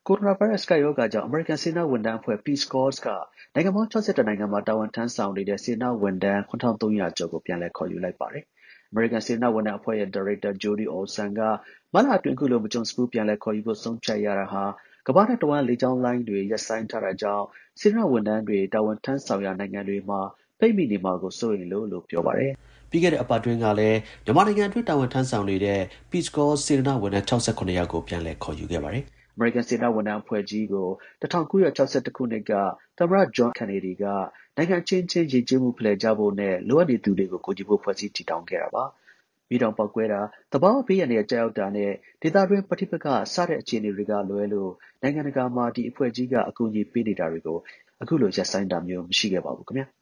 ကိုရိုနာဗိုင်းရပ်စ်ကပ်ရောဂါကြောင့်အမေရိကန်စေတနာ့ဝန်ထမ်းအဖွဲ့ Peace Corps ကနိုင်ငံပေါင်း61နိုင်ငံမှာတာဝန်ထမ်းဆောင်နေတဲ့စေတနာ့ဝန်ထမ်း7,300 ကျော်ကိုပြန်လည်ခေါ်ယူလိုက်ပါတယ်။အမေရိကန်စေတနာ့ဝန်ထမ်းအဖွဲ့ရဲ့ဒါရိုက်တာ Jody Olson ကမတ်လအတွင်းအခုလိုမကြုံစဖူးပြန်လည်ခေါ်ယူဖို့ဆုံးဖြတ်ရတာဟာကမ္ဘာနဲ့တဝန်းလေကြောင်းလိုင်းတွေရပ်ဆိုင်းထားတာကြောင့်စေတနာ့ဝန်ထမ်းတွေတာဝန်ထမ်းဆောင်ရာနိုင်ငံတွေမှာပိတ်မိနေမှာကိုစိုးရိမ်လို့ပြောပါတယ်။ပြီးခဲ့တဲ့အပတ်အတွင်းကလည်းမြန်မာနိုင်ငံအတွင်းတာဝန်ထမ်းဆောင်နေတဲ့ Peace Corps စေတနာ့ဝန်ထမ်း68ယောက်ကိုပြန်လည်ခေါ်ယူခဲ့ပါတယ်။အမေရိကန်စေတနာ့ဝန်ထမ်းအဖွဲ့ကြီးကို1961ခုနှစ်ကသမ္မတ John Kennedy ကနိုင်ငံအချင်းချင်းယဉ်ကျေးမှုဖလှယ်ကြဖို့နဲ့လိုအပ်နေသူတွေကိုကူညီဖို့ဖွဲ့စည်းတည်ထောင်ခဲ့တာပါ။မီးတောင်ပေါက်ကွဲတာ၊သဘာဝဘေးအန္တရာယ်ကျရောက်တာနဲ့ဒေသတွင်းပဋိပက္ခစတဲ့အခြေအနေတွေကလွဲလို့နိုင်ငံတကာမှာဒီအဖွဲ့ကြီးကအကူအညီပေးနေတာတွေကိုအခုလိုရပ်ဆိုင်းတာမျိုးမရှိခဲ့ပါဘူးခင်ဗျာ။